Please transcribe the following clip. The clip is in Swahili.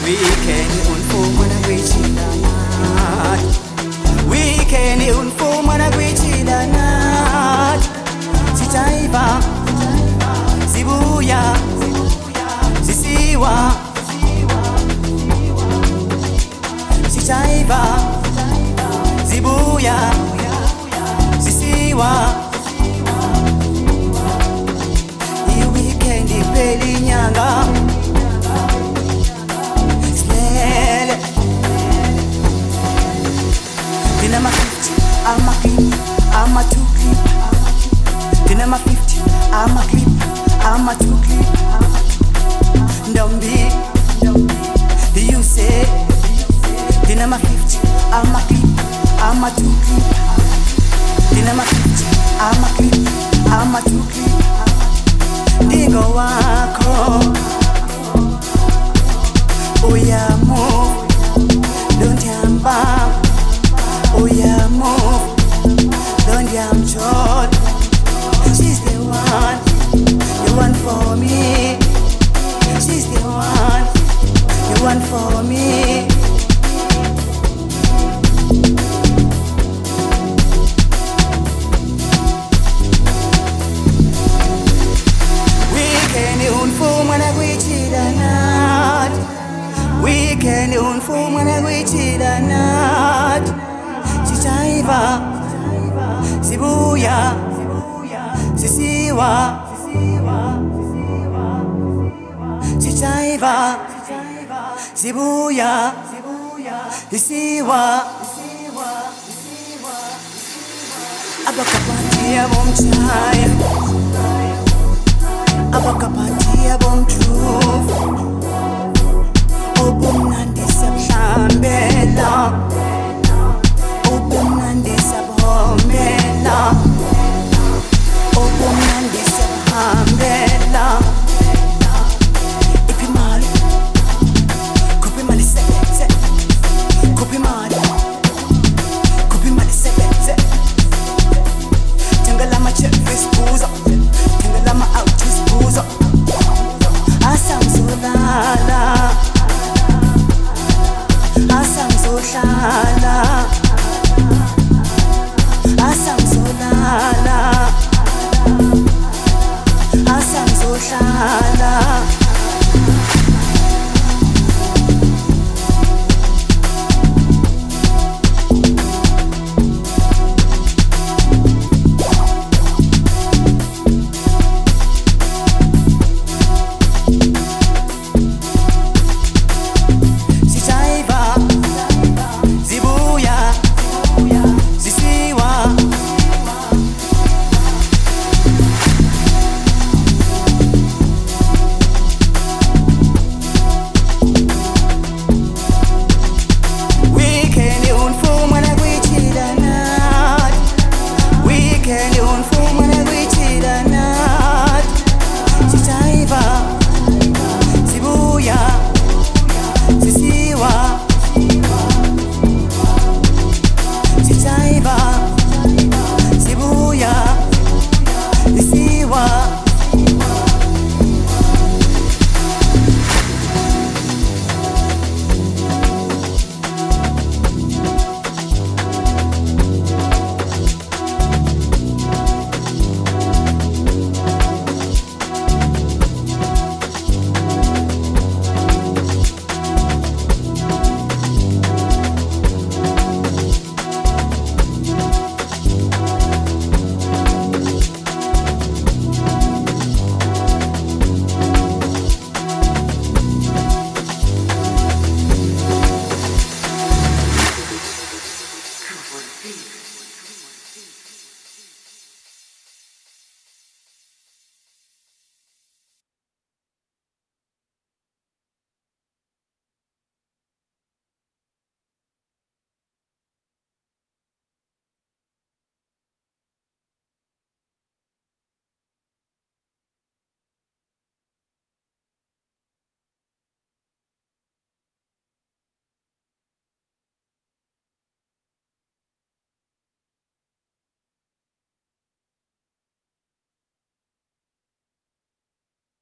Weekend unfumana kwichilanat, weekend unfumana kwichilanat. Sijaiva, sibuya, sisiwa. Sijaiva, sibuya, sisiwa. I weekend ipheli nyanga. Dinama 50, I'm a clip, I'm a 2 clip. Dinama 50, I'm a clip, I'm a 2 clip. Ndombi, you say. Dinama 50, I'm a clip, I'm a 2 clip. Dinama 50, I'm a clip, I'm a 2 clip. Digo wako, uya move, don't yamba. Oh yeah, move, don't damn short. She's the one for me. She's the one for me. Weekend unfumana kwichilanat, weekend unfumana kwichilanat. Sijaiva, sibuya, sisiwa. Sijaiva, sibuya, sisiwa. Abakapati abomchaya, abakapati